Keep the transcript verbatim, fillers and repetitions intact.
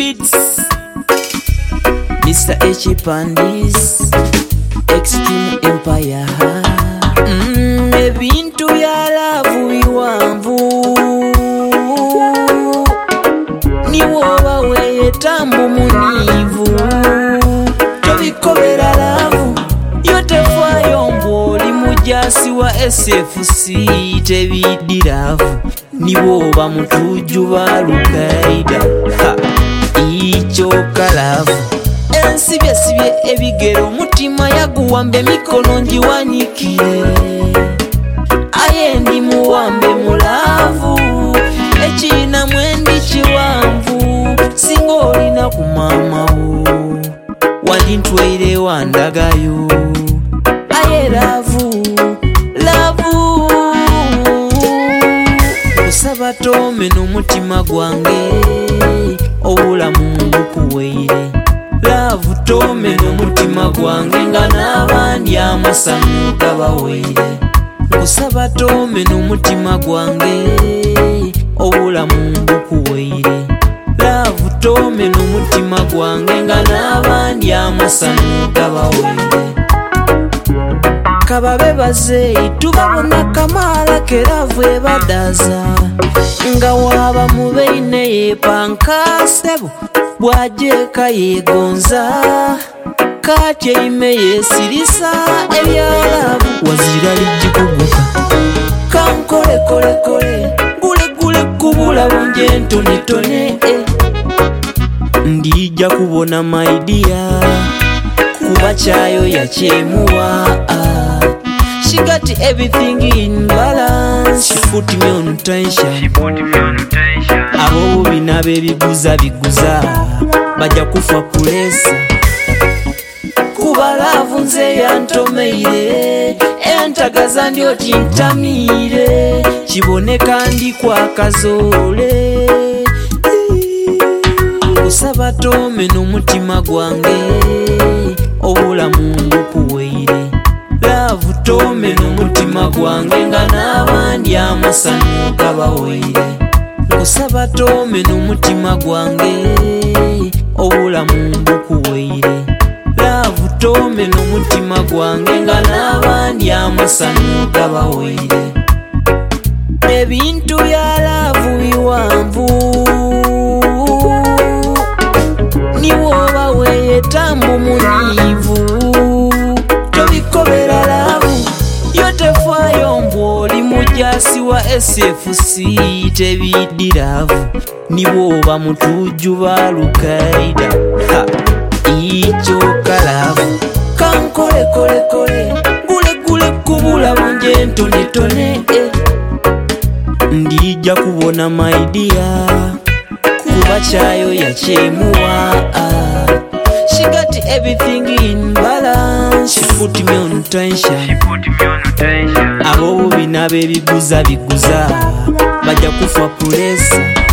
Beats, Mister H Pandis, Extreme Empire. Mm, ebintu bya love biwanvu niwoba weyetambu munivu tobikobera love yotefayo mboli mujasi wa S F C tebidiravu niwoba mutuju balukaida icho kalavu ensibye sibye ebigero mutima yaguwambe mikono njiwanikire ayendi muwambe mulavu echina mwendi chiwanvu singoli na kumamawo wandintweire wandagayo aye lavu lavu kusaba tome n'omutima gwange obulamu ngukuweire lavu tome n'omutima gwange nga n'abandi amasanu gabaweire kusaba tome n'omutima gwange obulamu ngukuweire lavu tome n'omutima gwange nga n'abandi amasanu gabaweire kababe bazeyi tubabona kamala keravu ebadaza nga waba mubeine yepankasebo bwajeka yegonza kati eime yesirisa ebyalavu wazira lijikuguka kankole kole kole gule gule kubula bunje ntone tone eh. Ndija kubona maidia kuba chayo yachemuwa ah. She got everything in balance. She put me on tension. She put me on tension. Abo binabe biguza biguza baja kufa pulesa kuba lavu nze yantomeire entagaza ndio tintamire kiboneka ndi kwa kazole kusaba tome n'omutima gwange obulamu ngukuweire lavu tome n'omutima gwange nga n'abandi amasanu gabaweire kusaba tome n'omutima gwange obulamu ngukuweire lavu tome n'omutima gwange nga n'abandi amasanu gabaweire ebintu bya lavu biwanvu niwoba weyetambu munivu tobikobera lavu yotefayo mboli mujasi wa S F C tebidiravu niwoba mutuju balukaida icho kalavu kankole kole kole gule gule kubula bunje ntone tone eh. Ndija kubona maidia kuba chayo yachemuwa ah. She got everything in balance. She put me on tension. She put me on tension. Abo binabe biguza biguza baja kufa pulesa